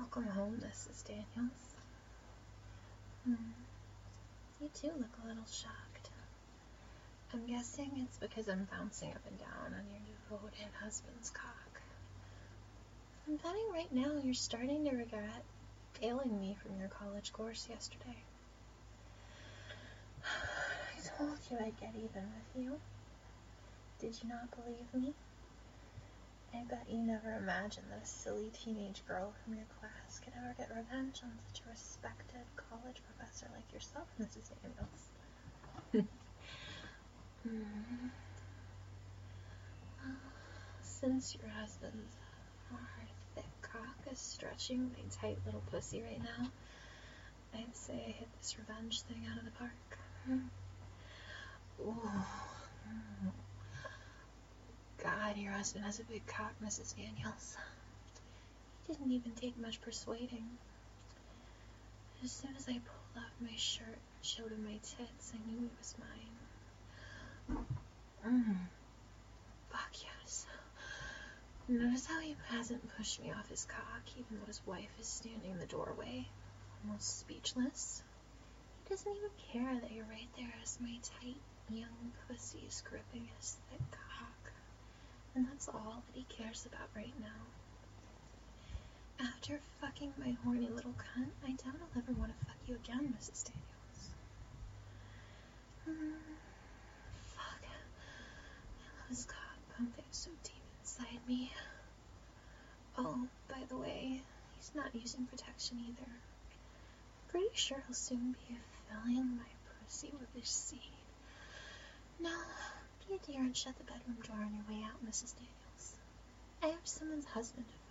Welcome home, Mrs. Daniels. You do look a little shocked. I'm guessing it's because I'm bouncing up and down on your devoted husband's cock. I'm betting right now you're starting to regret failing me from your college course yesterday. I told you I'd get even with you. Did you not believe me? I bet you never imagined that a silly teenage girl from your class could ever get revenge on such a respected college professor like yourself, Mrs. Daniels. Since your husband's hard, thick cock is stretching my tight little pussy right now, I'd say I hit this revenge thing out of the park. Ooh. God, your husband has a big cock, Mrs. Daniels. He didn't even take much persuading. As soon as I pulled off my shirt and showed him my tits, I knew he was mine. Fuck yes. Notice how he hasn't pushed me off his cock, even though his wife is standing in the doorway, almost speechless. He doesn't even care that you're right there as my tight, young pussy is gripping his thick cock. And that's all that he cares about right now. After fucking my horny little cunt, I doubt I'll ever want to fuck you again, Mrs. Daniels. Fuck. I love his cock pumping so deep inside me. Oh, by the way, he's not using protection either. I'm pretty sure he'll soon be filling my pussy with his seed. Now, be a dear and shut the bedroom door on your way out, Mrs. Daniels. I have someone's husband to